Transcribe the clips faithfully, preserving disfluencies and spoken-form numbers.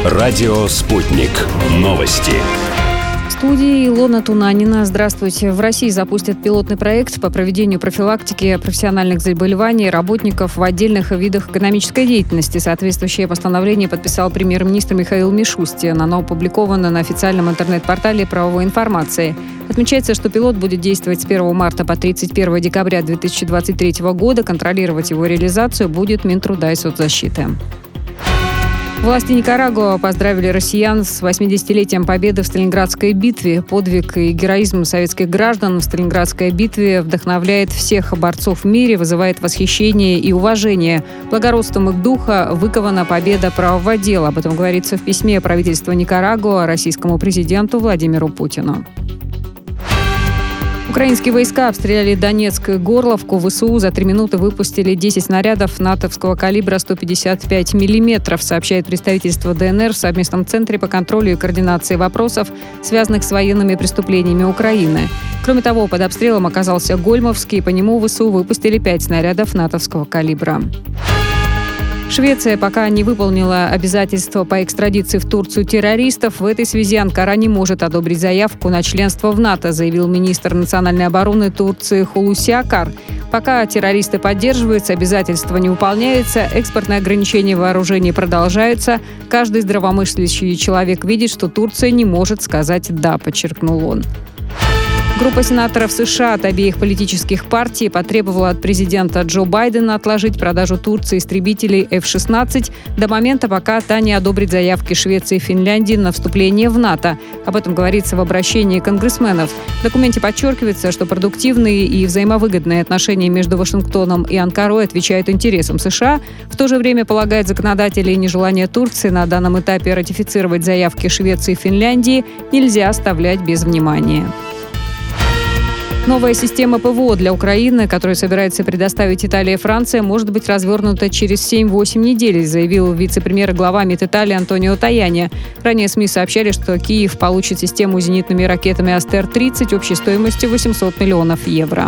Радио «Спутник». Новости. В студии Илона Тунанина. Здравствуйте. В России запустят пилотный проект по проведению профилактики профессиональных заболеваний работников в отдельных видах экономической деятельности. Соответствующее постановление подписал премьер-министр Михаил Мишустин. Оно опубликовано на официальном интернет-портале правовой информации. Отмечается, что пилот будет действовать с первого марта по тридцать первого декабря две тысячи двадцать третьего года. Контролировать его реализацию будет Минтруда и соцзащиты. Власти Никарагуа поздравили россиян с восьмидесятилетием победы в Сталинградской битве. Подвиг и героизм советских граждан в Сталинградской битве вдохновляет всех борцов в мире, вызывает восхищение и уважение. Благородством их духа выкована победа правого дела. Об этом говорится в письме правительства Никарагуа российскому президенту Владимиру Путину. Украинские войска обстреляли Донецк и Горловку. ВСУ за три минуты выпустили десять снарядов натовского калибра сто пятьдесят пять миллиметров, сообщает представительство ДНР в совместном центре по контролю и координации вопросов, связанных с военными преступлениями Украины. Кроме того, под обстрелом оказался Гольмовский, и по нему ВСУ выпустили пять снарядов натовского калибра. Швеция пока не выполнила обязательства по экстрадиции в Турцию террористов. В этой связи Анкара не может одобрить заявку на членство в НАТО, заявил министр национальной обороны Турции Хулуси Акар. Пока террористы поддерживаются, обязательства не выполняются, экспортные ограничения вооружений продолжаются. Каждый здравомыслящий человек видит, что Турция не может сказать «да», подчеркнул он. Группа сенаторов США от обеих политических партий потребовала от президента Джо Байдена отложить продажу Турции истребителей эф шестнадцать до момента, пока та не одобрит заявки Швеции и Финляндии на вступление в НАТО. Об этом говорится в обращении конгрессменов. В документе подчеркивается, что продуктивные и взаимовыгодные отношения между Вашингтоном и Анкарой отвечают интересам США. В то же время, полагает законодатели, нежелание Турции на данном этапе ратифицировать заявки Швеции и Финляндии нельзя оставлять без внимания. Новая система ПВО для Украины, которую собирается предоставить Италия и Франция, может быть развернута через семь-восемь недель, заявил вице-премьер и глава МИД Италии Антонио Таяни. Ранее СМИ сообщали, что Киев получит систему зенитными ракетами Астер тридцать общей стоимостью восемьсот миллионов евро.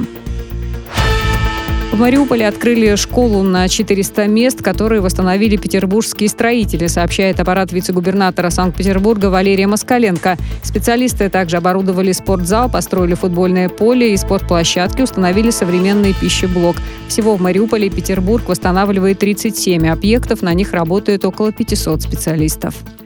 В Мариуполе открыли школу на четыреста мест, которые восстановили петербургские строители, сообщает аппарат вице-губернатора Санкт-Петербурга Валерия Москаленко. Специалисты также оборудовали спортзал, построили футбольное поле и спортплощадки, установили современный пищеблок. Всего в Мариуполе Петербург восстанавливает тридцать семь объектов, на них работает около пятисот специалистов.